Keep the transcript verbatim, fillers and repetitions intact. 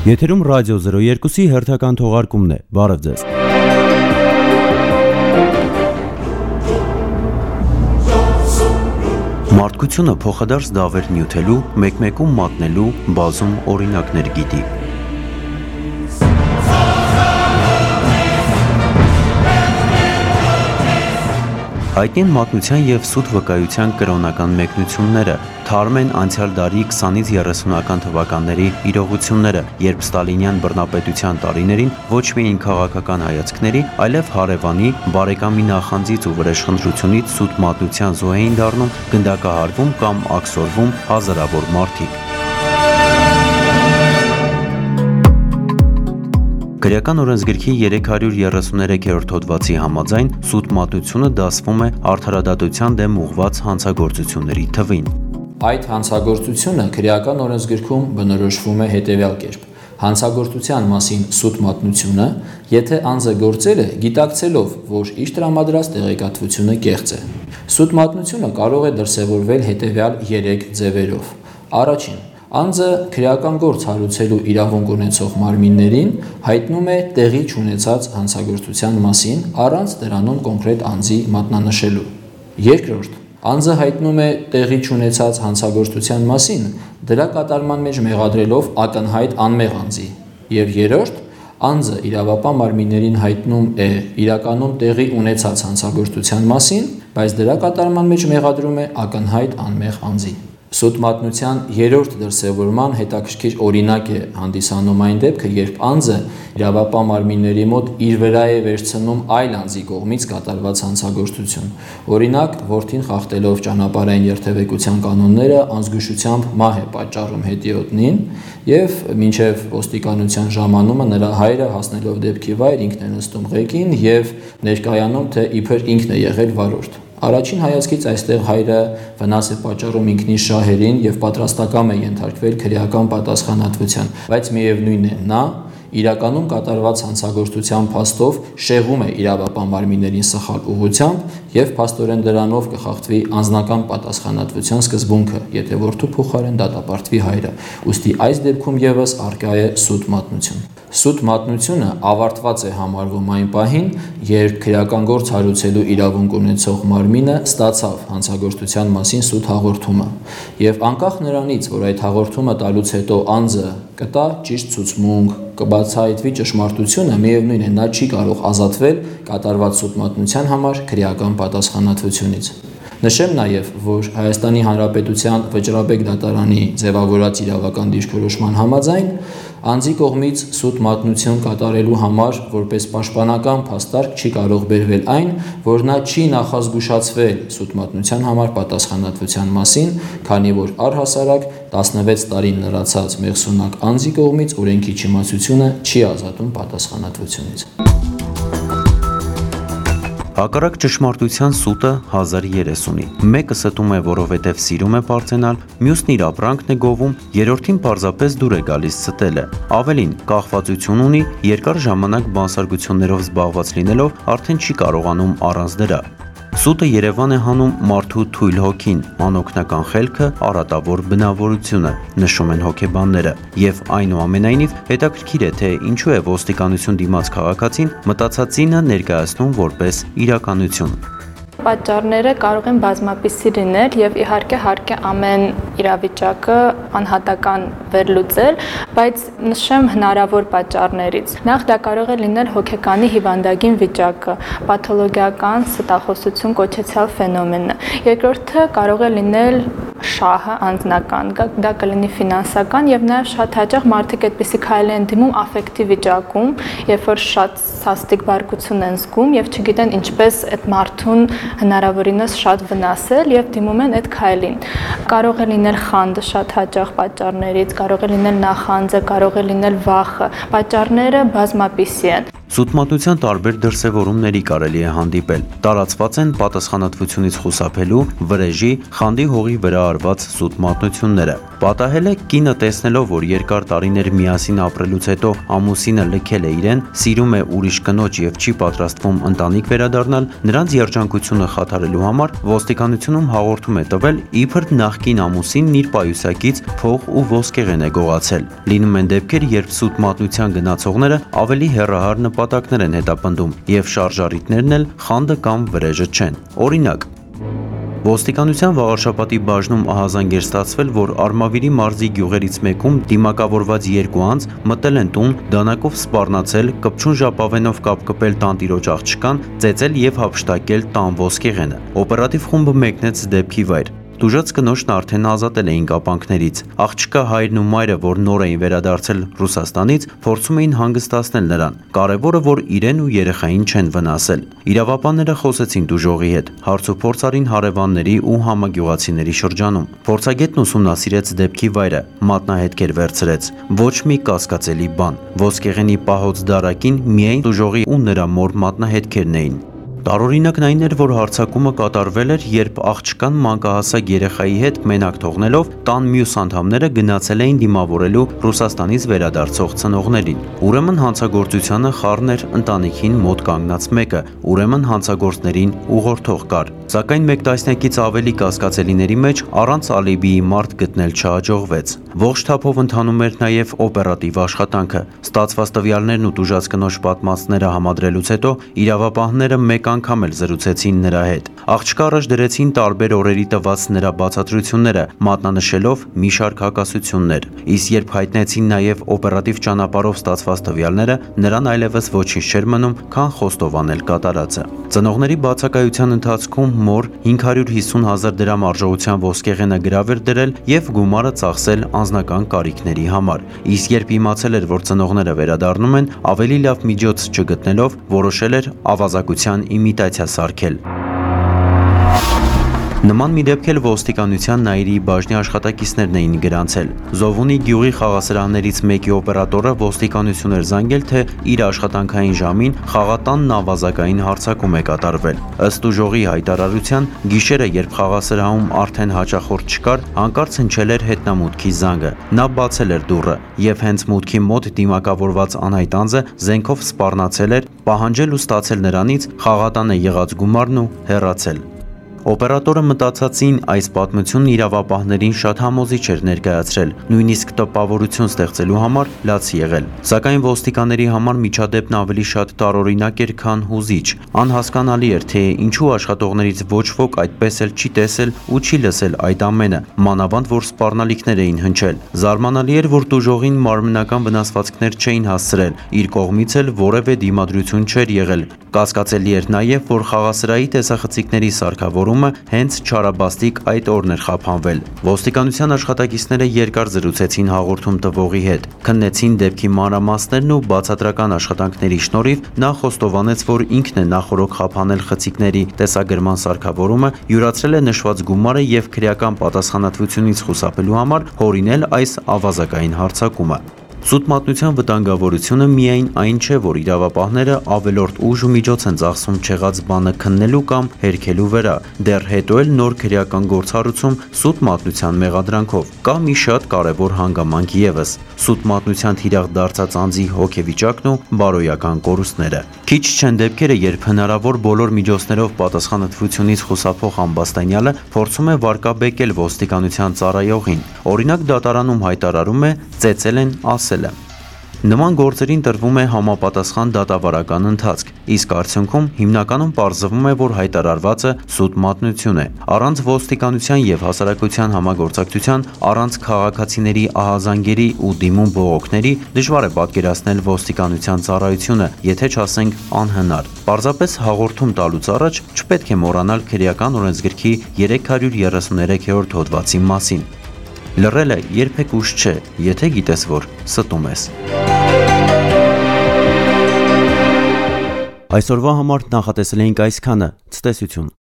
Եթերում ռադիո զրո երկուսի հերթական թողարկումն է, բարև ձեզ։ Մարդկությունը փոխադարձ դավեր նյութելու, մեկ-մեկում մատնելու բազում օրինակներ գիտի։ Հայտնի են մատնության և սուտ վկայության կրոնական մեկնությունները, թարմ են անցյալ դարի քսանից երեսունական թվականների իրողությունները, երբ ստալինյան բռնապետության տարիներին ոչ միայն քաղաքական հայացքների, այլև հարևանի, բարեկամի նախանձից ու վրեժխնդրությունից սուտ մատնության զոհ էին դառնում, գնդակահարվում կամ աքսորվում հազարավոր մարդիկ։ Քրեական օրենսգրքի երեք հարյուր երեսուներեքերորդ հոդվածի համաձայն սուտ մատնությունը դասվում է արդարադատության դեմ ուղղված հանցագործությունների թվին։ Այդ հանցագործությունը քրեական օրենսգրքում բնորոշվում է հետևյալ կերպ. հանցագործության մասին սուտ մատնությունը, եթե անձը գործել է գիտակցելով, որ իր տրամադրած տեղեկատվությունը կեղծ է։ Սուտ մատնությունը կարող է դրսևորվել հետևյալ երեք ձևերով. Առաջին, անձը քրեական գործ հարուցելու իրավունք ունեցող մարմիններին հայտնում է տեղի չունեցած հանցագործության մասին առանց դրանում կոնկրետ անձի մատնանշելու։ Երկրորդ, անձը հայտնում է տեղի չունեցած հանցագործության մասին դրա կատարման մեջ մեղադրելով ակնհայտ անմեղ անձի։ Եվ երրորդ, անձը իրավապահ մարմիններին հայտնում է իրականում տեղի ունեցած հանցագործության մասին, բայց դրա կատարման մեջ մեղադրում է ակնհայտ անմեղ անձի։ Սուտ մատնության երրորդ դրսևորման հետաքրքիր օրինակ է հանդիսանում այն դեպքը, երբ անձը իրավապահ մարմինների մոտ իր վրա է վերցնում այլ անձի կողմից կատարված հանցագործություն։ Օրինակ, որդին խախտելով ճանապարհային երթևեկության կանոնները անզգուշությամբ մահ է պատճառում հետիոտնին եւ մինչեւ ոստիկանության ժամանումը նրա հայրը հասնելով դեպքի վայր ինքն է նստում ղեկին եւ ներկայանում, թե իբր ինքն է եղել վարորդ։ Առաջին հայացքից այստեղ հայրը վնաս է պատճառում ինքնին շահերին եւ պատրաստակամ է ենթարկվել քրեական պատասխանատվության, բայց միևնույն է, նա իրականում կատարված հանցագործության փաստով շեղում է իրավապահ մարմիններին սխալ ուղղությամբ եւ փաստորեն դրանով կխախտվի անձնական պատասխանատվության սկզբունքը, եթե որդու փոխարեն դատապարտվի հայրը։ Ուստի այս դեպքում եւս առկա է սուտ մատնություն։ Սուտ մատնությունը ավարտված է համարվում այն պահին, երբ քրեական գործ հարուցելու իրավունք ունեցող մարմինը ստացավ հանցագործության մասին սուտ հաղորդումը, եւ անկախ նրանից, որ այդ հաղորդումը տալուց հետո անձը կտա ճիշտ ցուցմունք, կբացահայտվի ճշմարտությունը, միևնույն է, նա չի կարող ազատվել կատարված սուտ մատնության համար քրեական պատասխանատվությունից։ Նշեմ նաև, որ Հայաստանի Հանրապետության Վճռաբեկ դատարանի ձևավորած իրավական դիրքորոշման համաձայն անձի կողմից սուտ մատնություն կատարելու համար որպես պաշտպանական փաստարկ չի կարող բերվել այն, որ նա չի նախազգուշացվել սուտ մատնության համար պատասխանատվության մասին, քանի որ առհասարակ տասնվեց տարին լրացած մեղսունակ անձի կողմից օրենքի չիմացությունը չի ազատում պատասխանատվությունից։ Հակառակ ճշմարտության սուտը հազար երես ունի։ Մեկը ստում է, որովհետև սիրում է պարծենալ, մյուսն իր ապրանքն է գովում, երրորդին պարզապես դուր է գալիս ստելը։ Ավելին, կախվածություն ունի, երկար ժամանակ բանսարկություններով զբաղված լինելով արդեն չի կարողանում առանց դրա։ Սուտը Երևան է հանում մարդու թույլ հոգին, անօգնական խելքը, առատավոր բնավորությունը, նշում են հոգեբանները, եւ այնուամենայնիվ հետաքրքիր է, թե ինչու է ոստիկանություն դիմաց քաղաքացին մտածածինը ներկայացնում որպես իրականություն։ Պատճառները կարող են բազմապիսի լինել եւ իհարկե հարկ է ամեն իրավիճակը անհատական վերլուծել, բայց նշեմ հնարավոր պատճառներից։ Նախ դա կարող է լինել հոգեկանի հիվանդագին վիճակը, պաթոլոգիական ստախոսություն կոչեցյալ ֆենոմենը։ Երկրորդը կարող է լինել շահը անձնական, դա կլինի ֆինանսական եւ նաեւ շատ հաճախ մարդիկ այդպիսի քայլի են դիմում աֆեկտիվ վիճակում, երբ որ շատ սաստիկ բարկություն են զգում եւ չգիտեն ինչպես այդ մարդուն հնարավորինս շատ վնասել եւ դիմում են այդ քայլին։ Կարող է լինել խանդը շատ հաճախ պատճառներից, կարող է լինել նախանձը, կարող է լինել վախը։ Պատճառները բազմապիսի են։ Սուտմատնության տարբեր դրսևորումների կարելի է հանդիպել։ Տարածված են պատասխանատվությունից խուսափելու, վրեժի, խանդի հողի վրա արված սուտմատնությունները։ Պատահել է կինը տեսնելով, որ երկար տարիներ միասին ապրելուց հետո ամուսինը լքել է իրեն, սիրում է ուրիշ կնոջ եւ չի պատրաստվում ընտանիք վերադառնալ, նրանց երջանկությունը խաթարելու համար ոստիկանությունում հաղորդում է տվել, իբր նախկին ամուսինն իր պայուսակից փող ու ոսկեղեն է գողացել։ Լինում են դեպքեր, երբ սուտմատնության գնացողները ավելի հեռահար նպատակներ են հետապնդում եւ շարժառիթներն էլ խանդը կամ վրեժը չեն։ Օրինակ, ոստիկանության Վաղարշապատի բաժնում ահազանգ էր ստացվել, որ Արմավիրի մարզի գյուղերից մեկում դիմակավորված երկու անձ մտել են տուն, դանակով սպառնացել, կպչուն ժապավենով կապկպել տանտիրոջ աղջկան, ծեծել եւ հափշտակել տան ոսկեղենը։ Օպերատիվ խումբը մեկնեց դեպքի վայր։ Տուժած կնոջն արդեն ազատել էին կապանքներից։ Աղջկա հայրն ու մայրը, որ նոր էին վերադարձել Ռուսաստանից, փորձում էին հանգստացնել նրան։ Կարևորը, որ իրեն ու երեխային չեն վնասել։ Իրավապանները խոսեցին տուժողի հետ, հարցուփորձ արին հարևանների ու համագյուղացիների շրջանում։ Փորձագետն ուսումնասիրեց դեպքի վայրը, մատնահետքեր վերցրեց։ Ոչ մի կասկածելի բան։ Ոսկեղենի պահոց դարակին միայն տուժողի ու նրա մոր մատնահետքերն էին։ Տարօրինակն այն էր, որ հարձակումը կատարվել էր, երբ աղջկան մանկահասակ երեխայի հետ մենակ թողնելով տան մյուս անդամները գնացել էին դիմավորելու Ռուսաստանից վերադարձող ծնողներին։ Ուրեմն հանցագործությանը խառն էր ընտանիքին մոտ կանգնած մեկը, ուրեմն հանցագործներին ուղղորդող կար։ Սակայն մեկ տասնյակից ավելի կասկածելիների մեջ առանց ալիբիի մարդ գտնել չհաջողվեց։ Ողջ թափով ընթանում էր նաև օպերատիվ աշխատանքը։ Ստացված տվյալներն ու տուժած կնոջ պատմածները համադրելուց հետո իրավապահները մեկ անգամ էլ զրուցեցին նրա հետ։ Աղջկա առաջ դրեցին տարբեր օրերի տված նրա բացատրությունները, մատնանշելով մի շարք հակասություններ։ Իսկ երբ հայտնեցին նաև օպերատիվ ճանապարհով ստացված տվյալները, նրան այլևս ոչինչ չէր մնում, քան խոստովանել կատարածը։ Ծնողների բացակայության ընթացքում մոր հինգ հարյուր հիսուն հազար դրամ արժողության ոսկեղենը գրավ էր դրել եւ գումարը ծախսել անձնական կարիքների համար։ Իսկ երբ իմացել էր, որ ծնողները վերադառնում են, ավելի լավ միջոց չգտնելով, որոշել էր ավազակության իմիտացիա սարքել։ Նման մի դեպք էլ ոստիկանության Նաիրի բաժնի աշխատակիցներն էին գրանցել։ Զովունի գյուղի խաղասրահներից մեկի օպերատորը ոստիկանություն էր զանգել, թե իր աշխատանքային ժամին խաղատանն ավազակային հարձակում է կատարվել։ Ըստ ուժողի հայտարարության, գիշերը, երբ խաղասրահում արդեն հաճախորդ չկար, հանկարծ հնչել էր հետնամուտքի զանգը։ Նա բացել էր դուռը եւ հենց մուտքի մոտ դիմակավորված անհայտ անձը զենքով սպառնացել էր, պահանջել ու ստացել նրանից խաղատանը եղած գումարն ու հեռացել։ Օպերատորը մտածածին այս պատմությունն իրավապահներին շատ համոզիչ էր ներկայացրել, նույնիսկ տպավորություն ստեղծելու համար լաց եղել։ Սակայն ոստիկանների համար միջադեպն ավելի շատ տարօրինակ էր, քան հուզիչ։ Անհասկանալի էր, թե ինչու աշխատողներից ոչ ոք այդպես էլ չի տեսել ու չի լսել այդ ամենը, մանավանդ որ սպառնալիքներ էին հնչել։ Զարմանալի էր, որ տուժողին մարմնական վնասվածքներ չէին հասցրել, իր կողմից էլ որևէ դիմադրություն չէր եղել։ Կասկածելի էր նաև, որ խաղասրահի տեսախցիկների սարքավորումը հենց չարաբաստիկ այդ օրն էր խափանվել։ Ոստիկանության աշխատակիցները երկար զրուցեցին հաղորդում տվողի հետ, քննեցին դեպքի մանրամասներն ու բացատրական աշխատանքների շնորհիվ նա խոստովանեց, որ ինքն է նախօրոք խափանել խցիկների տեսագրման սարքավորումը, յուրացրել է նշված գումարը եւ քրեական պատասխանատվությունից խուսափելու համար հորինել այս ավազակային հարձակումը։ Սուտմատնության վտանգավորությունը միայն այն չէ, որ իրավապահները ավելորդ ուժ ու միջոց են ծախսում չեղած բանը քննելու կամ հերքելու վրա, դեռ հետո էլ նոր քրեական գործառույթում սուտմատնության մեղադրանքով։ Կա մի շատ կարևոր հանգամանք ևս՝ սուտմատնության թիրախ դարձած անձի հոգեվիճակն ու բարոյական կորուստները։ Քիչ չեն դեպքերը, երբ հնարավոր բոլոր միջոցներով պատասխանատվությունից խուսափող ամբաստանյալը փորձում է վարկաբեկել ոստիկանության ծառայողին։ Օրինակ դատարանում հայտարարում է՝ ծեծել են, ասել է։ Նման գործերին տրվում է համապատասխան դատավարական ընթացք, իսկ արդյունքում հիմնականում պարզվում է, որ հայտարարվածը սուտմատնություն է։ Առանց ոստիկանության եւ հասարակության համագործակցության, առանց քաղաքացիների ահազանգերի ու դիմում բողոքների դժվար է պատկերացնել ոստիկանության ծառայությունը, եթե չասենք անհնար։ Պարզապես հաղորդում տալուց առաջ չպետք է մոռանալ քրեական օրենսգրքի երեք հարյուր երեսուներեքերորդ հոդվածի մասին։ Լռելը երբեք ուշ չէ, եթե գիտես, որ ստում ես։ Այսօրվա համար նախատեսել էինք այսքանը, ցտեսություն։